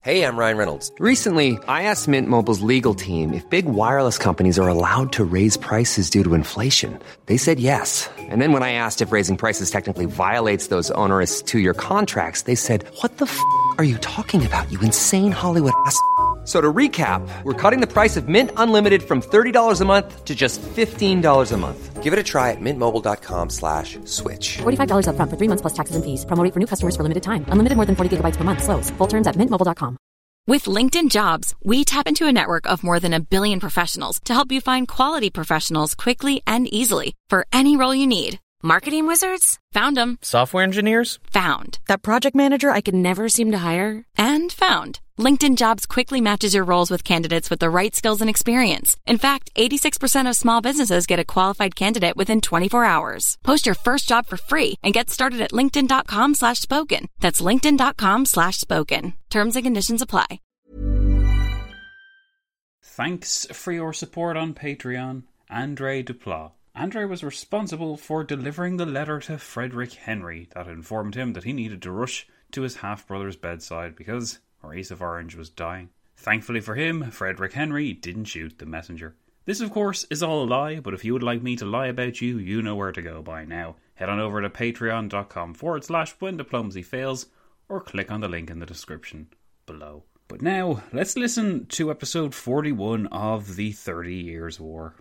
Hey, I'm Ryan Reynolds. Recently, I asked Mint Mobile's legal team if big wireless companies are allowed to raise prices due to inflation. They said yes. And then when I asked if raising prices technically violates those onerous two-year contracts, they said, "What the f*** are you talking about, you insane Hollywood ass?" So to recap, we're cutting the price of Mint Unlimited from $30 a month to just $15 a month. Give it a try at mintmobile.com/switch. $45 up front for 3 months plus taxes and fees. Promo rate for new customers for limited time. Unlimited more than 40 gigabytes per month. Slows full terms at mintmobile.com. With LinkedIn Jobs, we tap into a network of more than 1 billion professionals to help you find quality professionals quickly and easily for any role you need. Marketing wizards? Found them. Software engineers? Found. That project manager I could never seem to hire? And found. LinkedIn Jobs quickly matches your roles with candidates with the right skills and experience. In fact, 86% of small businesses get a qualified candidate within 24 hours. Post your first job for free and get started at linkedin.com/spoken. That's linkedin.com/spoken. Terms and conditions apply. Thanks for your support on Patreon, Andre Duplat. Andre was responsible for delivering the letter to Frederick Henry that informed him that he needed to rush to his half-brother's bedside because Maurice of Orange was dying. Thankfully for him, Frederick Henry didn't shoot the messenger. This, of course, is all a lie, but if you would like me to lie about you, you know where to go by now. Head on over to patreon.com/when diplomacy fails, or click on the link in the description below. But now, let's listen to episode 41 of the 30 Years' War.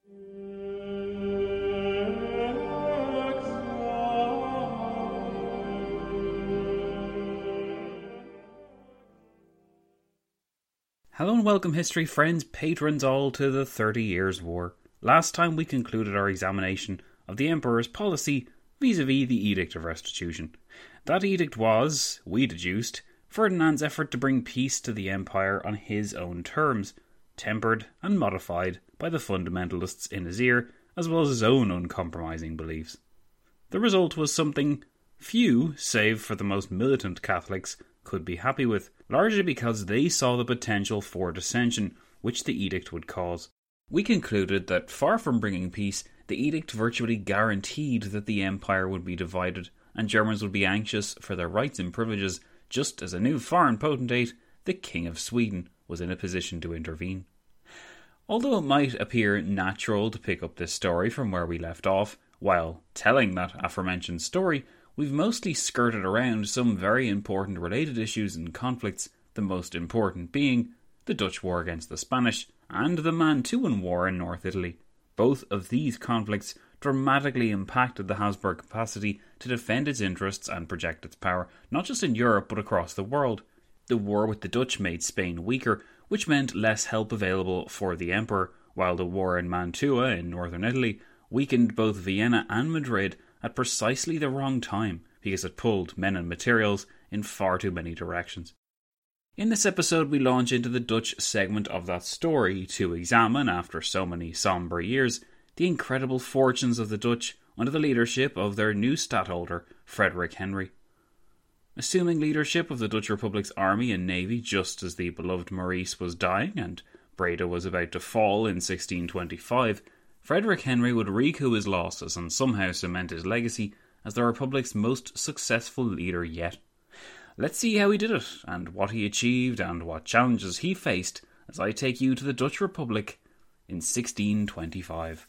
Hello and welcome, history friends, patrons all, to the 30 Years' War. Last time we concluded our examination of the Emperor's policy vis-à-vis the Edict of Restitution. That edict was, we deduced, Ferdinand's effort to bring peace to the Empire on his own terms, tempered and modified by the fundamentalists in his ear, as well as his own uncompromising beliefs. The result was something few, save for the most militant Catholics, could be happy with, largely because they saw the potential for dissension which the edict would cause. We concluded that far from bringing peace, the edict virtually guaranteed that the empire would be divided and Germans would be anxious for their rights and privileges, just as a new foreign potentate, the King of Sweden, was in a position to intervene. Although it might appear natural to pick up this story from where we left off, while telling that aforementioned story, we've mostly skirted around some very important related issues and conflicts, the most important being the Dutch War against the Spanish and the Mantuan War in North Italy. Both of these conflicts dramatically impacted the Habsburg capacity to defend its interests and project its power, not just in Europe but across the world. The war with the Dutch made Spain weaker, which meant less help available for the emperor, while the war in Mantua in northern Italy weakened both Vienna and Madrid at precisely the wrong time, because it pulled men and materials in far too many directions. In this episode we launch into the Dutch segment of that story to examine, after so many sombre years, the incredible fortunes of the Dutch under the leadership of their new stadtholder, Frederick Henry. Assuming leadership of the Dutch Republic's army and navy just as the beloved Maurice was dying and Breda was about to fall in 1625, Frederick Henry would recoup his losses and somehow cement his legacy as the Republic's most successful leader yet. Let's see how he did it, and what he achieved, and what challenges he faced, as I take you to the Dutch Republic in 1625.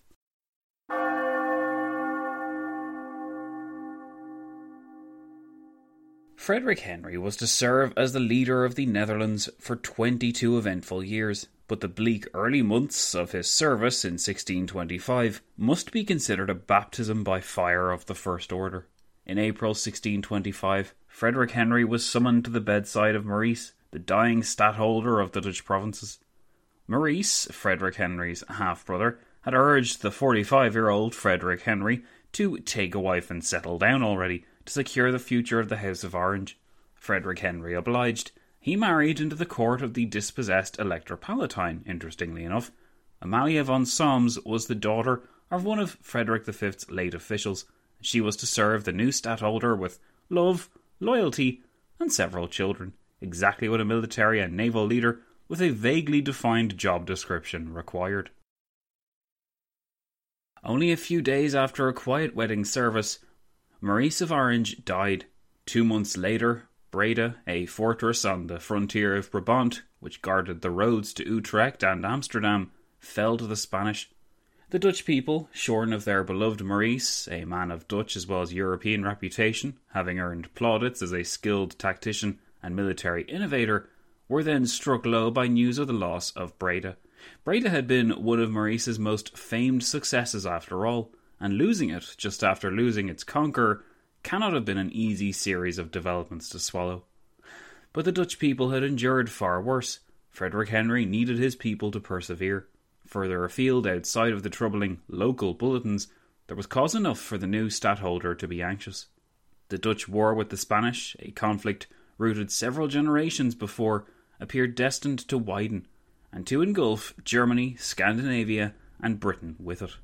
Frederick Henry was to serve as the leader of the Netherlands for 22 eventful years, but the bleak early months of his service in 1625 must be considered a baptism by fire of the First Order. In April 1625, Frederick Henry was summoned to the bedside of Maurice, the dying stadtholder of the Dutch provinces. Maurice, Frederick Henry's half-brother, had urged the 45-year-old Frederick Henry to take a wife and settle down already to secure the future of the House of Orange. Frederick Henry obliged. He married into the court of the dispossessed Elector Palatine, interestingly enough. Amalia von Solms was the daughter of one of Frederick V's late officials. She was to serve the new stadtholder with love, loyalty, and several children, exactly what a military and naval leader with a vaguely defined job description required. Only a few days after a quiet wedding service, Maurice of Orange died. 2 months later, Breda, a fortress on the frontier of Brabant, which guarded the roads to Utrecht and Amsterdam, fell to the Spanish. The Dutch people, shorn of their beloved Maurice, a man of Dutch as well as European reputation, having earned plaudits as a skilled tactician and military innovator, were then struck low by news of the loss of Breda. Breda had been one of Maurice's most famed successes after all, and losing it just after losing its conqueror cannot have been an easy series of developments to swallow. But the Dutch people had endured far worse. Frederick Henry needed his people to persevere. Further afield, outside of the troubling local bulletins, there was cause enough for the new stadtholder to be anxious. The Dutch war with the Spanish, a conflict rooted several generations before, appeared destined to widen, and to engulf Germany, Scandinavia, and Britain with it.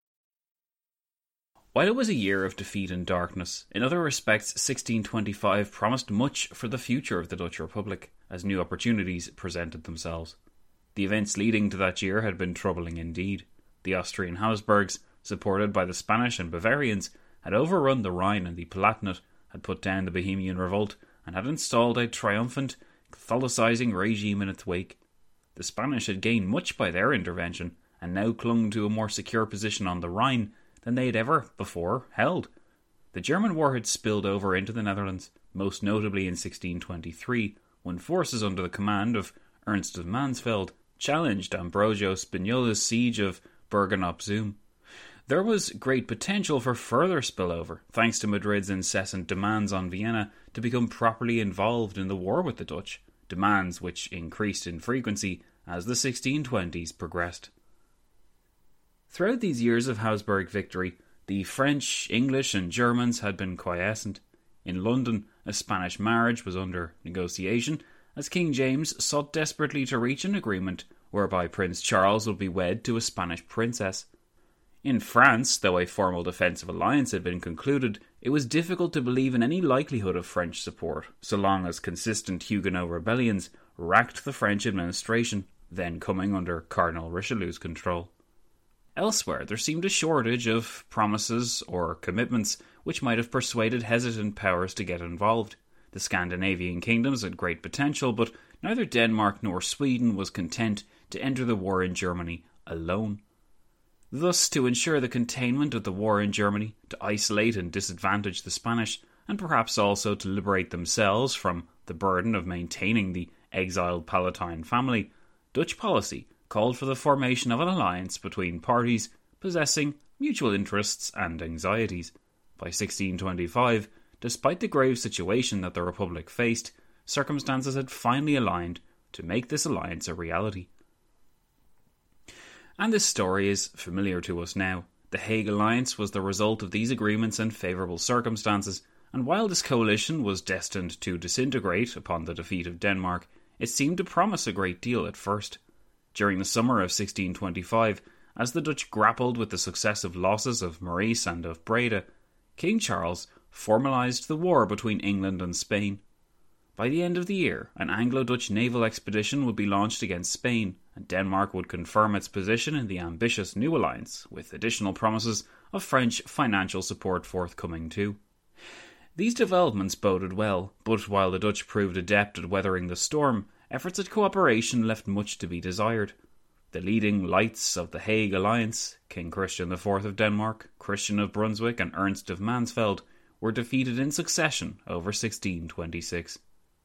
While it was a year of defeat and darkness, in other respects 1625 promised much for the future of the Dutch Republic, as new opportunities presented themselves. The events leading to that year had been troubling indeed. The Austrian Habsburgs, supported by the Spanish and Bavarians, had overrun the Rhine and the Palatinate, had put down the Bohemian revolt, and had installed a triumphant, Catholicizing regime in its wake. The Spanish had gained much by their intervention, and now clung to a more secure position on the Rhine than they had ever before held. The German war had spilled over into the Netherlands, most notably in 1623, when forces under the command of Ernst of Mansfeld challenged Ambrogio Spinola's siege of Bergen op Zoom. There was great potential for further spillover, thanks to Madrid's incessant demands on Vienna to become properly involved in the war with the Dutch, demands which increased in frequency as the 1620s progressed. Throughout these years of Habsburg victory, the French, English and Germans had been quiescent. In London, a Spanish marriage was under negotiation, as King James sought desperately to reach an agreement whereby Prince Charles would be wed to a Spanish princess. In France, though a formal defensive alliance had been concluded, it was difficult to believe in any likelihood of French support, so long as consistent Huguenot rebellions racked the French administration, then coming under Cardinal Richelieu's control. Elsewhere, there seemed a shortage of promises or commitments which might have persuaded hesitant powers to get involved. The Scandinavian kingdoms had great potential, but neither Denmark nor Sweden was content to enter the war in Germany alone. Thus, to ensure the containment of the war in Germany, to isolate and disadvantage the Spanish, and perhaps also to liberate themselves from the burden of maintaining the exiled Palatine family, Dutch policy called for the formation of an alliance between parties possessing mutual interests and anxieties. By 1625, despite the grave situation that the Republic faced, circumstances had finally aligned to make this alliance a reality. And this story is familiar to us now. The Hague Alliance was the result of these agreements and favourable circumstances, and while this coalition was destined to disintegrate upon the defeat of Denmark, it seemed to promise a great deal at first. During the summer of 1625, as the Dutch grappled with the successive losses of Maurice and of Breda, King Charles formalised the war between England and Spain. By the end of the year, an Anglo-Dutch naval expedition would be launched against Spain, and Denmark would confirm its position in the ambitious new alliance, with additional promises of French financial support forthcoming too. These developments boded well, but while the Dutch proved adept at weathering the storm, efforts at cooperation left much to be desired. The leading lights of the Hague Alliance, King Christian IV of Denmark, Christian of Brunswick and Ernst of Mansfeld, were defeated in succession over 1626.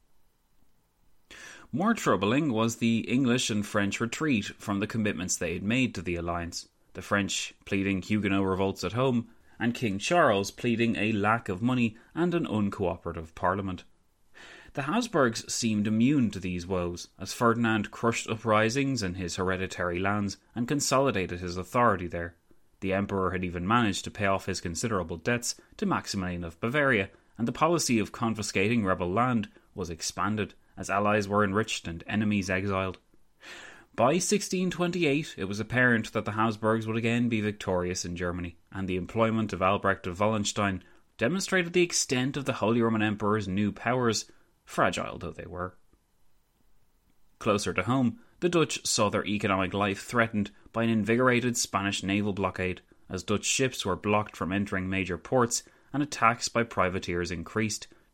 More troubling was the English and French retreat from the commitments they had made to the alliance, the French pleading Huguenot revolts at home, and King Charles pleading a lack of money and an uncooperative parliament. The Habsburgs seemed immune to these woes, as Ferdinand crushed uprisings in his hereditary lands and consolidated his authority there. The emperor had even managed to pay off his considerable debts to Maximilian of Bavaria, and the policy of confiscating rebel land was expanded, as allies were enriched and enemies exiled. By 1628, it was apparent that the Habsburgs would again be victorious in Germany, and the employment of Albrecht of Wallenstein demonstrated the extent of the Holy Roman Emperor's new powers, fragile though they were. Closer to home, the Dutch saw their economic life threatened by an invigorated Spanish naval blockade, as Dutch ships were blocked from entering major ports and attacks by privateers increased,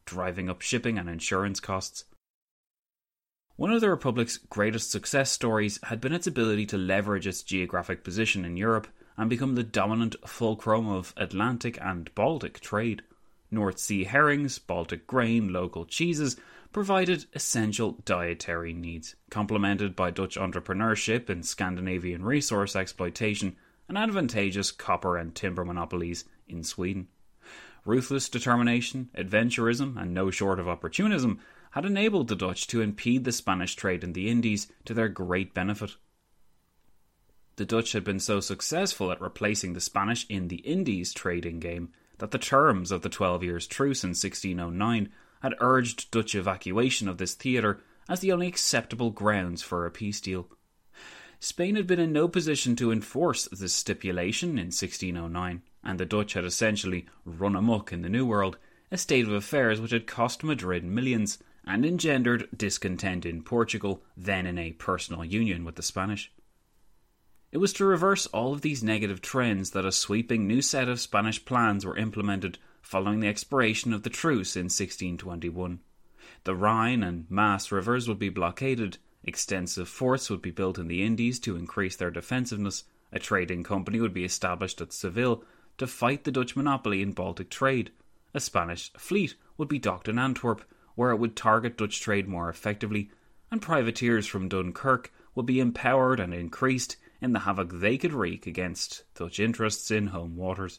driving up shipping and insurance costs. One of the Republic's greatest success stories had been its ability to leverage its geographic position in Europe and become the dominant fulcrum of Atlantic and Baltic trade. North Sea herrings, Baltic grain, local cheeses provided essential dietary needs, complemented by Dutch entrepreneurship in Scandinavian resource exploitation and advantageous copper and timber monopolies in Sweden. Ruthless determination, adventurism, and no short of opportunism had enabled the Dutch to impede the Spanish trade in the Indies to their great benefit. The Dutch had been so successful at replacing the Spanish in the Indies trading game that the terms of the 12 Years' Truce in 1609 had urged Dutch evacuation of this theatre as the only acceptable grounds for a peace deal. Spain had been in no position to enforce this stipulation in 1609, and the Dutch had essentially run amok in the New World, a state of affairs which had cost Madrid millions and engendered discontent in Portugal, then in a personal union with the Spanish. It was to reverse all of these negative trends that a sweeping new set of Spanish plans were implemented following the expiration of the truce in 1621. The Rhine and Maas rivers would be blockaded, extensive forts would be built in the Indies to increase their defensiveness, a trading company would be established at Seville to fight the Dutch monopoly in Baltic trade, a Spanish fleet would be docked in Antwerp, where it would target Dutch trade more effectively, and privateers from Dunkirk would be empowered and increased in the havoc they could wreak against Dutch interests in home waters.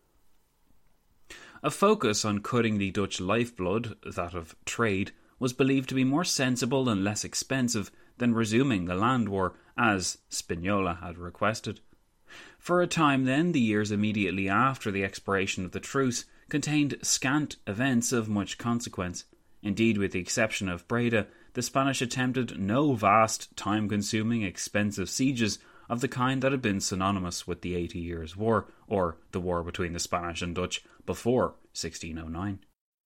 A focus on cutting the Dutch lifeblood, that of trade, was believed to be more sensible and less expensive than resuming the land war, as Spinola had requested. For a time then, the years immediately after the expiration of the truce contained scant events of much consequence. Indeed, with the exception of Breda, the Spanish attempted no vast, time-consuming, expensive sieges of the kind that had been synonymous with the 80 Years' War, or the war between the Spanish and Dutch before 1609.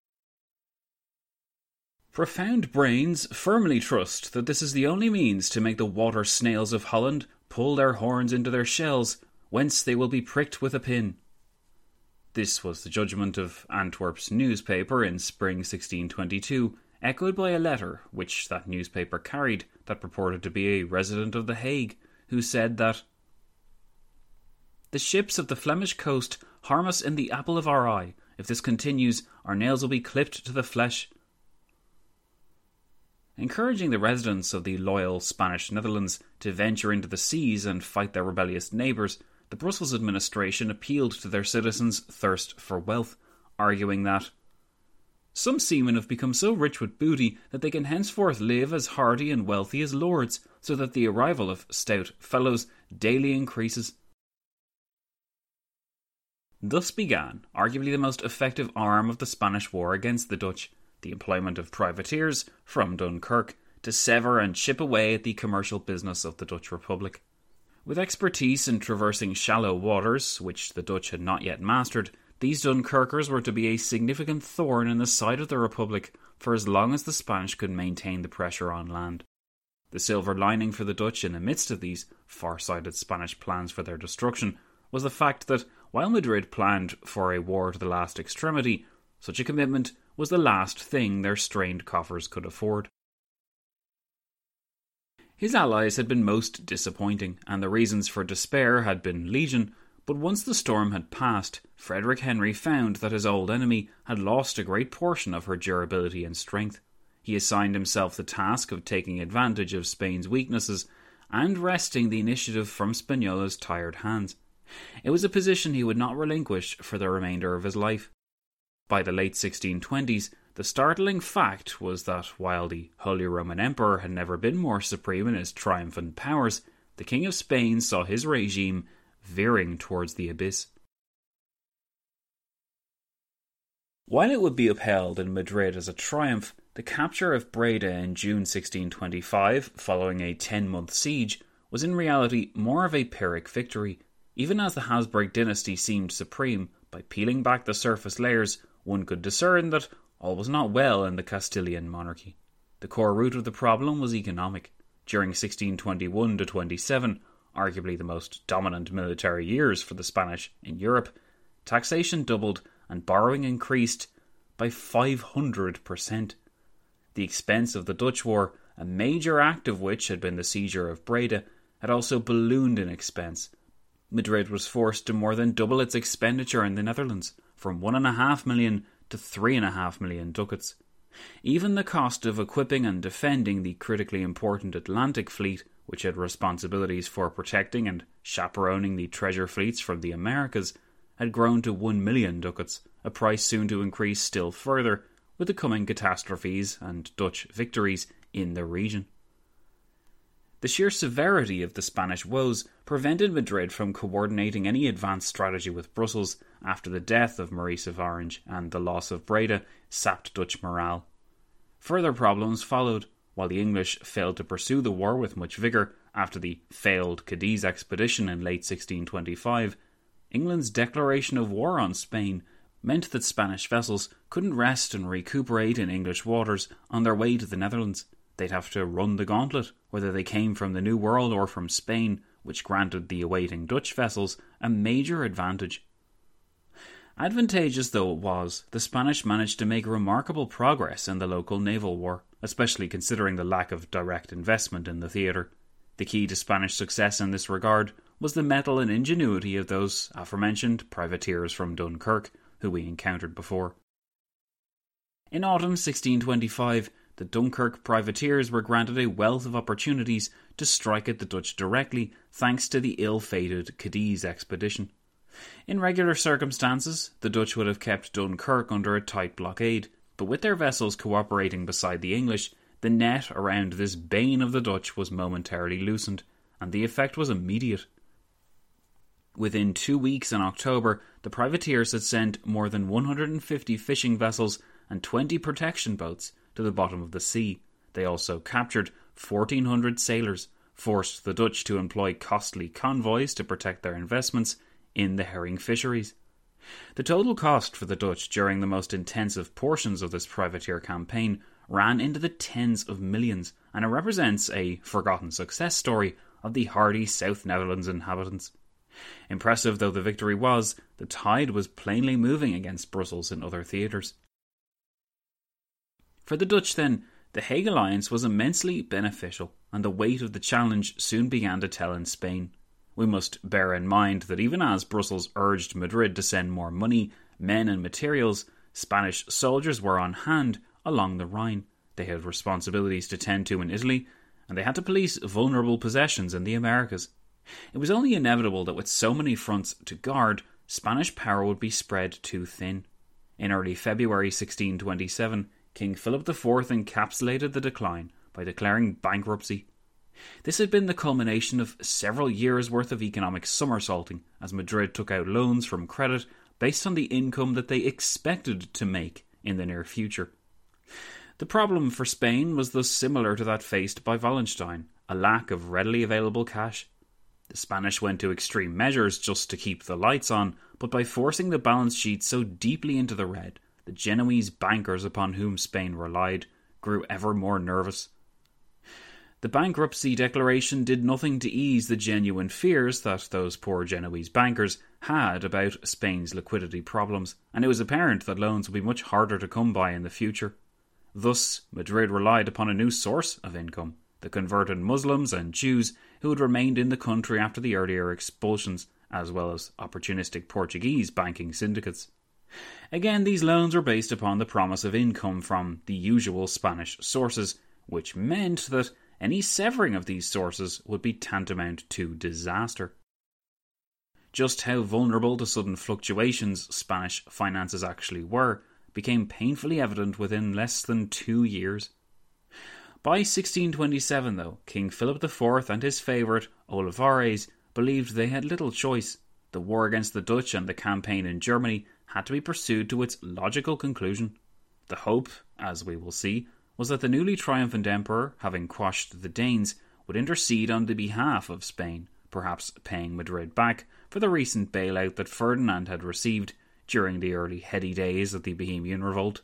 Profound brains firmly trust that this is the only means to make the water snails of Holland pull their horns into their shells, whence they will be pricked with a pin. This was the judgment of Antwerp's newspaper in spring 1622, echoed by a letter which that newspaper carried that purported to be a resident of The Hague, who said that "The ships of the Flemish coast harm us in the apple of our eye. If this continues, our nails will be clipped to the flesh." Encouraging the residents of the loyal Spanish Netherlands to venture into the seas and fight their rebellious neighbours, the Brussels administration appealed to their citizens' thirst for wealth, arguing that "some seamen have become so rich with booty that they can henceforth live as hardy and wealthy as lords, so that the arrival of stout fellows daily increases." Thus began arguably the most effective arm of the Spanish war against the Dutch, the employment of privateers from Dunkirk to sever and chip away at the commercial business of the Dutch Republic. With expertise in traversing shallow waters, which the Dutch had not yet mastered, these Dunkirkers were to be a significant thorn in the side of the Republic for as long as the Spanish could maintain the pressure on land. The silver lining for the Dutch in the midst of these far-sighted Spanish plans for their destruction was the fact that, while Madrid planned for a war to the last extremity, such a commitment was the last thing their strained coffers could afford. His allies had been most disappointing, and the reasons for despair had been legion, but once the storm had passed, Frederick Henry found that his old enemy had lost a great portion of her durability and strength. He assigned himself the task of taking advantage of Spain's weaknesses and wresting the initiative from Spinola's tired hands. It was a position he would not relinquish for the remainder of his life. By the late 1620s, the startling fact was that while the Holy Roman Emperor had never been more supreme in his triumphant powers, the King of Spain saw his regime veering towards the abyss. While it would be upheld in Madrid as a triumph, the capture of Breda in June 1625, following a 10-month siege, was in reality more of a Pyrrhic victory. Even as the Habsburg dynasty seemed supreme, by peeling back the surface layers, one could discern that all was not well in the Castilian monarchy. The core root of the problem was economic. During 1621-27, arguably the most dominant military years for the Spanish in Europe, taxation doubled and borrowing increased by 500%. The expense of the Dutch war, a major act of which had been the seizure of Breda, had also ballooned in expense. Madrid was forced to more than double its expenditure in the Netherlands, from 1.5 million to 3.5 million ducats. Even the cost of equipping and defending the critically important Atlantic fleet, which had responsibilities for protecting and chaperoning the treasure fleets from the Americas, had grown to 1 million ducats, a price soon to increase still further with the coming catastrophes and Dutch victories in the region. The sheer severity of the Spanish woes prevented Madrid from coordinating any advanced strategy with Brussels after the death of Maurice of Orange, and the loss of Breda sapped Dutch morale. Further problems followed. While the English failed to pursue the war with much vigour after the failed Cadiz expedition in late 1625, England's declaration of war on Spain meant that Spanish vessels couldn't rest and recuperate in English waters on their way to the Netherlands. They'd have to run the gauntlet, whether they came from the New World or from Spain, which granted the awaiting Dutch vessels a major advantage. Advantageous though it was, the Spanish managed to make remarkable progress in the local naval war, especially considering the lack of direct investment in the theatre. The key to Spanish success in this regard was the mettle and ingenuity of those aforementioned privateers from Dunkirk, who we encountered before. In autumn 1625, the Dunkirk privateers were granted a wealth of opportunities to strike at the Dutch directly, thanks to the ill-fated Cadiz expedition. In regular circumstances, the Dutch would have kept Dunkirk under a tight blockade, but with their vessels cooperating beside the English, the net around this bane of the Dutch was momentarily loosened, and the effect was immediate. Within 2 weeks in October, the privateers had sent more than 150 fishing vessels and 20 protection boats to the bottom of the sea. They also captured 1,400 sailors, forced the Dutch to employ costly convoys to protect their investments in the herring fisheries. The total cost for the Dutch during the most intensive portions of this privateer campaign ran into the tens of millions, and it represents a forgotten success story of the hardy South Netherlands inhabitants. Impressive though the victory was, the tide was plainly moving against Brussels in other theatres. For the Dutch then, the Hague Alliance was immensely beneficial, and the weight of the challenge soon began to tell in Spain. We must bear in mind that even as Brussels urged Madrid to send more money, men and materials, Spanish soldiers were on hand along the Rhine. They had responsibilities to tend to in Italy, and they had to police vulnerable possessions in the Americas. It was only inevitable that with so many fronts to guard, Spanish power would be spread too thin. In early February 1627, King Philip IV encapsulated the decline by declaring bankruptcy. This had been the culmination of several years' worth of economic somersaulting, as Madrid took out loans from credit based on the income that they expected to make in the near future. The problem for Spain was thus similar to that faced by Wallenstein, a lack of readily available cash. The Spanish went to extreme measures just to keep the lights on, but by forcing the balance sheet so deeply into the red, the Genoese bankers upon whom Spain relied grew ever more nervous. The bankruptcy declaration did nothing to ease the genuine fears that those poor Genoese bankers had about Spain's liquidity problems, and it was apparent that loans would be much harder to come by in the future. Thus, Madrid relied upon a new source of income, the converted Muslims and Jews who had remained in the country after the earlier expulsions, as well as opportunistic Portuguese banking syndicates. Again, these loans were based upon the promise of income from the usual Spanish sources, which meant that any severing of these sources would be tantamount to disaster. Just how vulnerable to sudden fluctuations Spanish finances actually were became painfully evident within less than 2 years. By 1627, though, King Philip IV and his favourite, Olivares, believed they had little choice. The war against the Dutch and the campaign in Germany had to be pursued to its logical conclusion. The hope, as we will see, was that the newly triumphant emperor, having quashed the Danes, would intercede on the behalf of Spain, perhaps paying Madrid back for the recent bailout that Ferdinand had received during the early heady days of the Bohemian Revolt.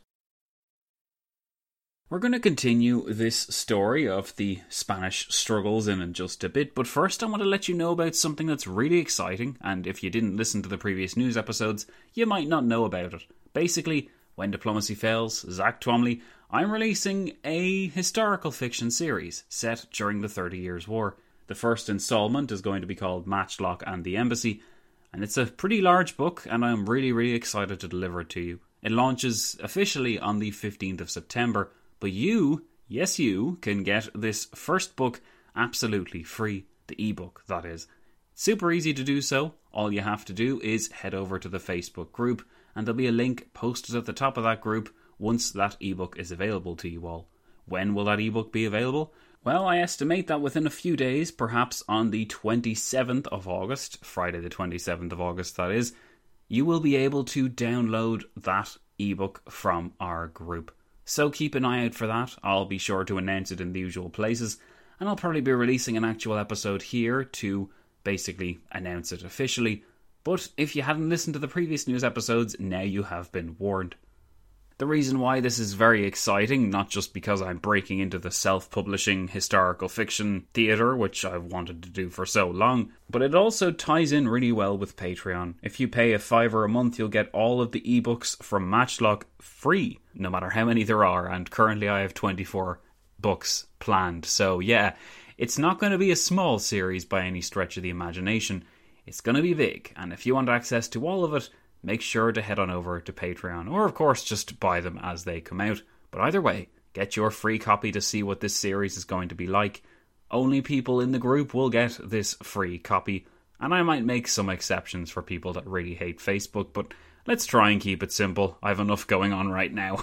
We're going to continue this story of the Spanish struggles in just a bit, but first I want to let you know about something that's really exciting, and if you didn't listen to the previous news episodes, you might not know about it. Basically, When Diplomacy Fails, Zach Twomley, I'm releasing a historical fiction series set during the 30 Years' War. The first instalment is going to be called Matchlock and the Embassy, and it's a pretty large book, and I'm really excited to deliver it to you. It launches officially on the 15th of September, but you, yes you, can get this first book absolutely free, the ebook that is. Super easy to do so. All you have to do is head over to the Facebook group, and there'll be a link posted at the top of that group once that ebook is available to you all. When will that ebook be available? Well, I estimate that within a few days, perhaps on the 27th of August, Friday the 27th of August that is, you will be able to download that ebook from our group. So keep an eye out for that. I'll be sure to announce it in the usual places, and I'll probably be releasing an actual episode here to basically announce it officially. But if you hadn't listened to the previous news episodes, now you have been warned. The reason why this is very exciting, not just because I'm breaking into the self-publishing historical fiction theatre, which I've wanted to do for so long, but it also ties in really well with Patreon. If you pay $5 a month, you'll get all of the ebooks from Matchlock free, no matter how many there are, and currently I have 24 books planned. So yeah, it's not going to be a small series by any stretch of the imagination. It's going to be big, and if you want access to all of it, make sure to head on over to Patreon, or of course just buy them as they come out. But either way, get your free copy to see what this series is going to be like. Only people in the group will get this free copy, and I might make some exceptions for people that really hate Facebook, but let's try and keep it simple. I have enough going on right now.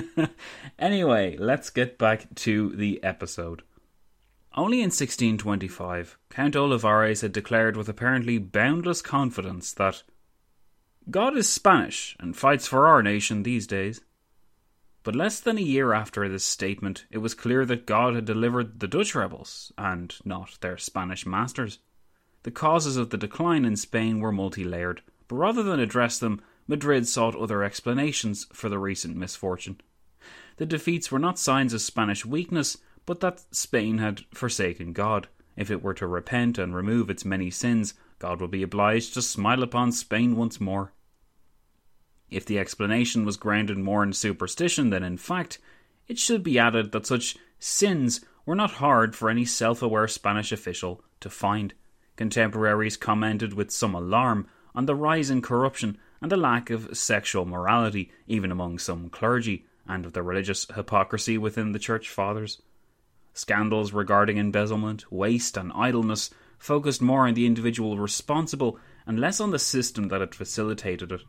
Anyway, let's get back to the episode. Only in 1625, Count Olivares had declared with apparently boundless confidence that God is Spanish and fights for our nation these days. But less than a year after this statement, it was clear that God had delivered the Dutch rebels, and not their Spanish masters. The causes of the decline in Spain were multi-layered, but rather than address them, Madrid sought other explanations for the recent misfortune. The defeats were not signs of Spanish weakness, but that Spain had forsaken God. If it were to repent and remove its many sins, God would be obliged to smile upon Spain once more. If the explanation was grounded more in superstition than in fact, it should be added that such sins were not hard for any self-aware Spanish official to find. Contemporaries commented with some alarm on the rise in corruption and the lack of sexual morality, even among some clergy, and of the religious hypocrisy within the Church Fathers. Scandals regarding embezzlement, waste and idleness focused more on the individual responsible and less on the system that had facilitated it.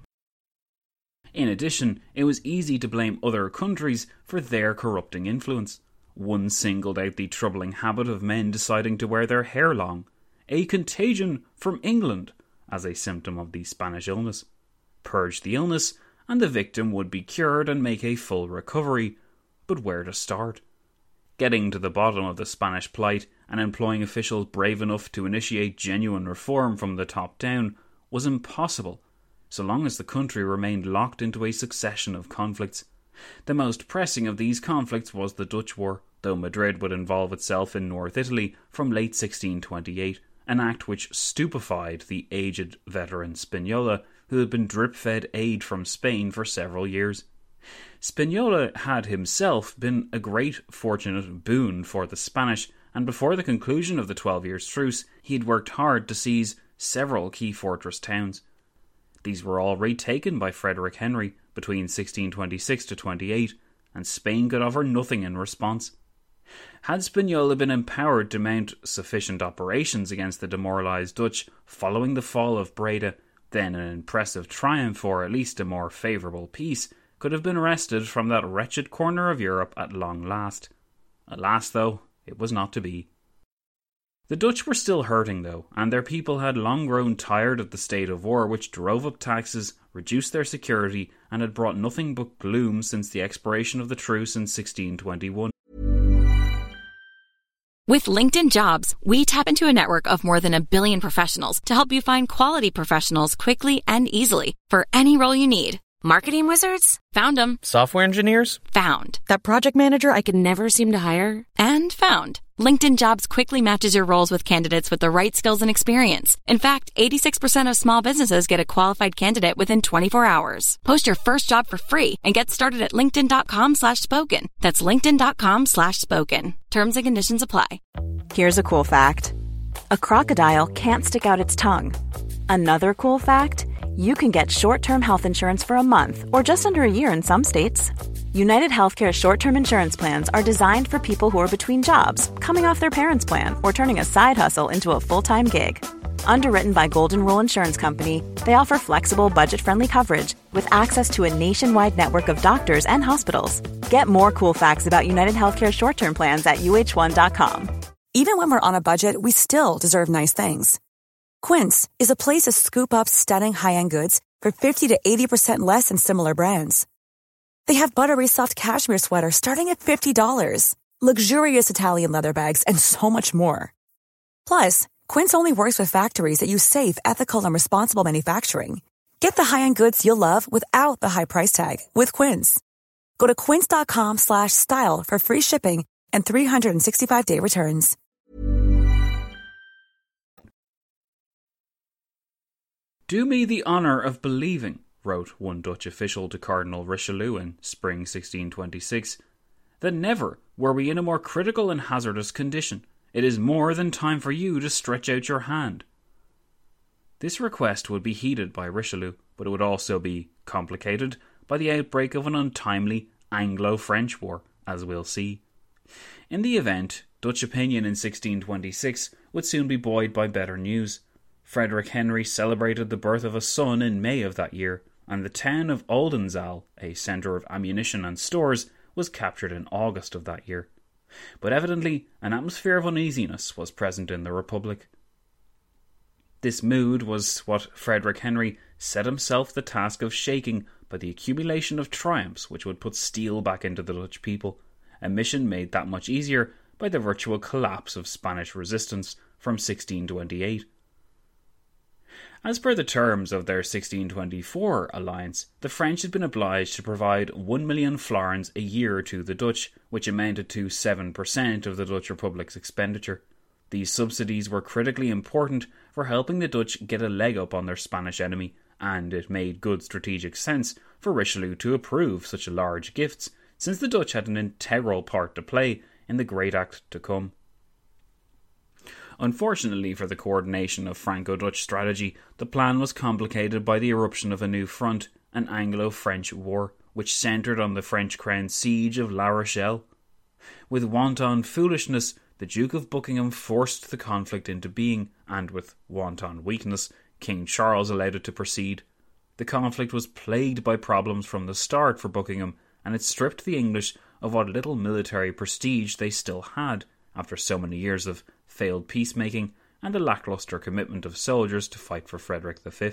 In addition, it was easy to blame other countries for their corrupting influence. One singled out the troubling habit of men deciding to wear their hair long, a contagion from England, as a symptom of the Spanish illness. Purge the illness, and the victim would be cured and make a full recovery. But where to start? Getting to the bottom of the Spanish plight and employing officials brave enough to initiate genuine reform from the top down was impossible, so long as the country remained locked into a succession of conflicts. The most pressing of these conflicts was the Dutch War, though Madrid would involve itself in North Italy from late 1628, an act which stupefied the aged veteran Spinola, who had been drip-fed aid from Spain for several years. Spinola had himself been a great fortunate boon for the Spanish, and before the conclusion of the 12 years' truce, he had worked hard to seize several key fortress towns. These were all retaken by Frederick Henry between 1626 to 28, and Spain could offer nothing in response. Had Spinola been empowered to mount sufficient operations against the demoralised Dutch following the fall of Breda, then an impressive triumph, or at least a more favourable peace, could have been wrested from that wretched corner of Europe at long last. Alas, though, it was not to be. The Dutch were still hurting, though, and their people had long grown tired of the state of war which drove up taxes, reduced their security, and had brought nothing but gloom since the expiration of the truce in 1621. With LinkedIn Jobs, we tap into a network of more than 1 billion professionals to help you find quality professionals quickly and easily for any role you need. Marketing wizards? Found them. Software engineers? Found. That project manager I could never seem to hire? And found. LinkedIn Jobs quickly matches your roles with candidates with the right skills and experience. In fact, 86% of small businesses get a qualified candidate within 24 hours. Post your first job for free and get started at linkedin.com/spoken. That's linkedin.com/spoken. Terms and conditions apply. Here's a cool fact. A crocodile can't stick out its tongue. Another cool fact, you can get short-term health insurance for a month or just under a year in some states. United Healthcare short-term insurance plans are designed for people who are between jobs, coming off their parents' plan, or turning a side hustle into a full-time gig. Underwritten by Golden Rule Insurance Company, they offer flexible, budget-friendly coverage with access to a nationwide network of doctors and hospitals. Get more cool facts about United Healthcare short-term plans at uh1.com. Even when we're on a budget, we still deserve nice things. Quince is a place to scoop up stunning high-end goods for 50 to 80% less than similar brands. They have buttery soft cashmere sweaters starting at $50, luxurious Italian leather bags, and so much more. Plus, Quince only works with factories that use safe, ethical, and responsible manufacturing. Get the high-end goods you'll love without the high price tag with Quince. Go to quince.com/style for free shipping and 365-day returns. "Do me the honour of believing," wrote one Dutch official to Cardinal Richelieu in spring 1626, "that never were we in a more critical and hazardous condition. It is more than time for you to stretch out your hand." This request would be heeded by Richelieu, but it would also be complicated by the outbreak of an untimely Anglo-French war, as we'll see. In the event, Dutch opinion in 1626 would soon be buoyed by better news. Frederick Henry celebrated the birth of a son in May of that year, and the town of Oldenzaal, a centre of ammunition and stores, was captured in August of that year. But evidently, an atmosphere of uneasiness was present in the Republic. This mood was what Frederick Henry set himself the task of shaking by the accumulation of triumphs which would put steel back into the Dutch people, a mission made that much easier by the virtual collapse of Spanish resistance from 1628. As per the terms of their 1624 alliance, the French had been obliged to provide 1 million florins a year to the Dutch, which amounted to 7% of the Dutch Republic's expenditure. These subsidies were critically important for helping the Dutch get a leg up on their Spanish enemy, and it made good strategic sense for Richelieu to approve such large gifts, since the Dutch had an integral part to play in the great act to come. Unfortunately for the coordination of Franco-Dutch strategy, the plan was complicated by the eruption of a new front, an Anglo-French war, which centred on the French crown's siege of La Rochelle. With wanton foolishness, the Duke of Buckingham forced the conflict into being, and with wanton weakness, King Charles allowed it to proceed. The conflict was plagued by problems from the start for Buckingham, and it stripped the English of what little military prestige they still had, after so many years of failed peacemaking and a lacklustre commitment of soldiers to fight for Frederick V.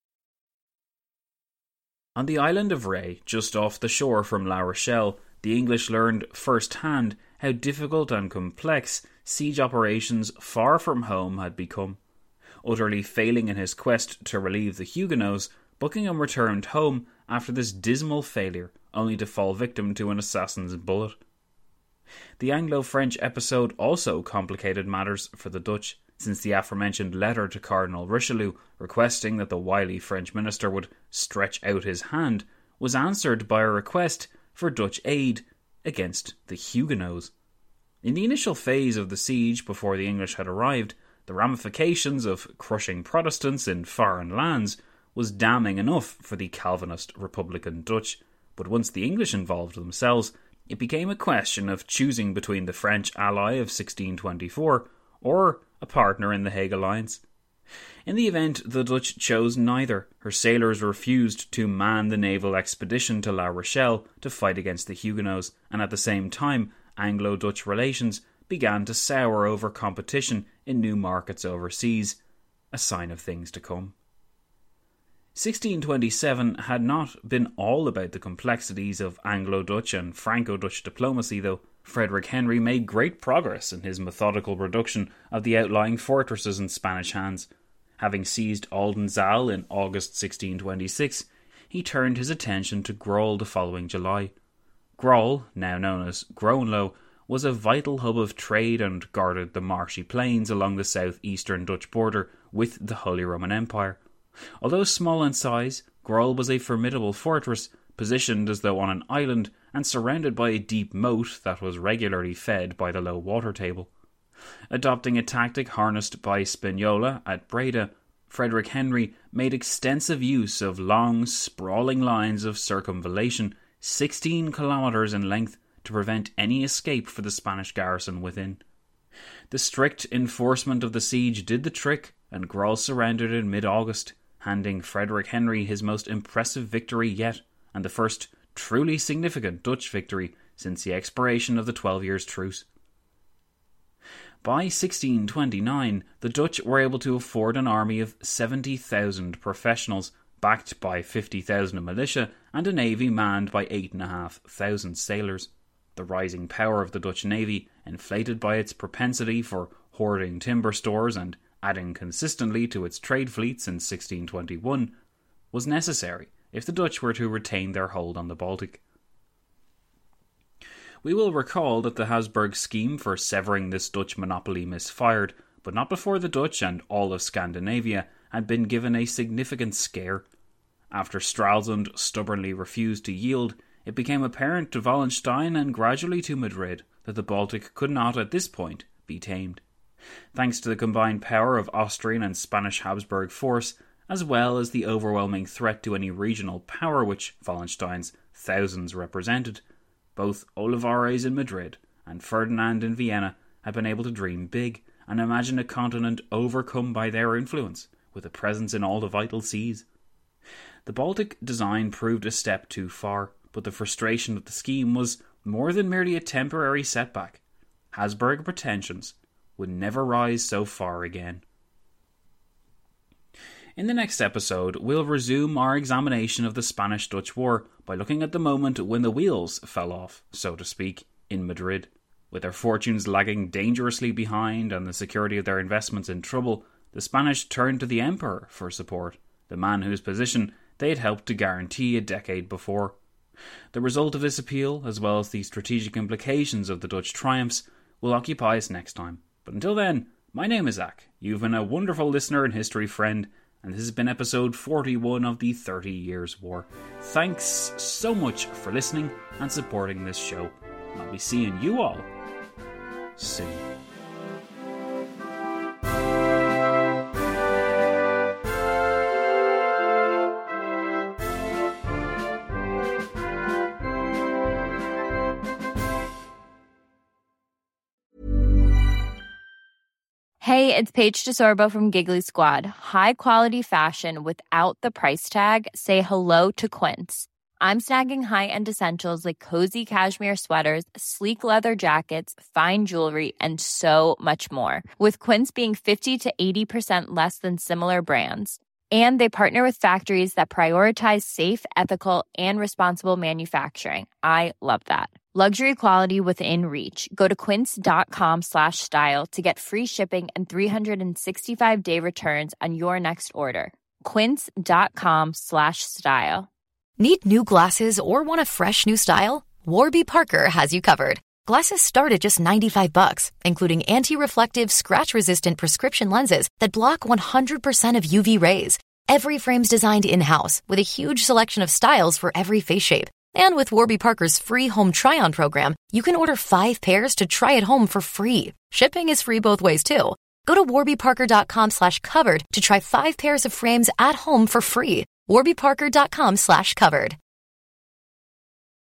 On the island of Ré, just off the shore from La Rochelle, the English learned first-hand how difficult and complex siege operations far from home had become. Utterly failing in his quest to relieve the Huguenots, Buckingham returned home after this dismal failure, only to fall victim to an assassin's bullet. The Anglo-French episode also complicated matters for the Dutch, since the aforementioned letter to Cardinal Richelieu requesting that the wily French minister would stretch out his hand was answered by a request for Dutch aid against the Huguenots. In the initial phase of the siege before the English had arrived, the ramifications of crushing Protestants in foreign lands was damning enough for the Calvinist Republican Dutch, but once the English involved themselves, it became a question of choosing between the French ally of 1624 or a partner in the Hague Alliance. In the event, the Dutch chose neither. Her sailors refused to man the naval expedition to La Rochelle to fight against the Huguenots, and at the same time, Anglo-Dutch relations began to sour over competition in new markets overseas, a sign of things to come. 1627 had not been all about the complexities of Anglo-Dutch and Franco-Dutch diplomacy, though. Frederick Henry made great progress in his methodical reduction of the outlying fortresses in Spanish hands. Having seized Oldenzaal in August 1626, he turned his attention to Groll the following July. Groll, now known as Groenlo, was a vital hub of trade and guarded the marshy plains along the southeastern Dutch border with the Holy Roman Empire. Although small in size, Groll was a formidable fortress, positioned as though on an island and surrounded by a deep moat that was regularly fed by the low water table. Adopting a tactic harnessed by Spagnola at Breda, Frederick Henry made extensive use of long, sprawling lines of circumvallation, 16 kilometres in length, to prevent any escape for the Spanish garrison within. The strict enforcement of the siege did the trick, and Groll surrendered in mid-August, handing Frederick Henry his most impressive victory yet, and the first truly significant Dutch victory since the expiration of the 12 Years' Truce. By 1629, the Dutch were able to afford an army of 70,000 professionals, backed by 50,000 of militia, and a navy manned by 8,500 sailors. The rising power of the Dutch navy, inflated by its propensity for hoarding timber stores and adding consistently to its trade fleets in 1621, was necessary if the Dutch were to retain their hold on the Baltic. We will recall that the Habsburg scheme for severing this Dutch monopoly misfired, but not before the Dutch and all of Scandinavia had been given a significant scare. After Stralsund stubbornly refused to yield, it became apparent to Wallenstein and gradually to Madrid that the Baltic could not at this point be tamed. Thanks to the combined power of Austrian and Spanish Habsburg force, as well as the overwhelming threat to any regional power which Wallenstein's thousands represented, both Olivares in Madrid and Ferdinand in Vienna had been able to dream big and imagine a continent overcome by their influence, with a presence in all the vital seas. The Baltic design proved a step too far, but the frustration of the scheme was more than merely a temporary setback. Habsburg pretensions would never rise so far again. In the next episode, we'll resume our examination of the Spanish-Dutch War by looking at the moment when the wheels fell off, so to speak, in Madrid. With their fortunes lagging dangerously behind and the security of their investments in trouble, the Spanish turned to the Emperor for support, the man whose position they had helped to guarantee a decade before. The result of this appeal, as well as the strategic implications of the Dutch triumphs, will occupy us next time. But until then, my name is Zach. You've been a wonderful listener and history friend, and this has been episode 41 of the 30 Years' War. Thanks so much for listening and supporting this show. And I'll be seeing you all soon. Hey, it's Paige DeSorbo from Giggly Squad. High quality fashion without the price tag. Say hello to Quince. I'm snagging high-end essentials like cozy cashmere sweaters, sleek leather jackets, fine jewelry, and so much more. With Quince being 50 to 80% less than similar brands. And they partner with factories that prioritize safe, ethical, and responsible manufacturing. I love that. Luxury quality within reach. Go to quince.com/style to get free shipping and 365-day returns on your next order. Quince.com/style. Need new glasses or want a fresh new style? Warby Parker has you covered. Glasses start at just $95, including anti-reflective, scratch-resistant prescription lenses that block 100% of UV rays. Every frame's designed in-house with a huge selection of styles for every face shape. And with Warby Parker's free home try-on program, you can order 5 pairs to try at home for free. Shipping is free both ways, too. Go to warbyparker.com/covered to try 5 pairs of frames at home for free. warbyparker.com/covered.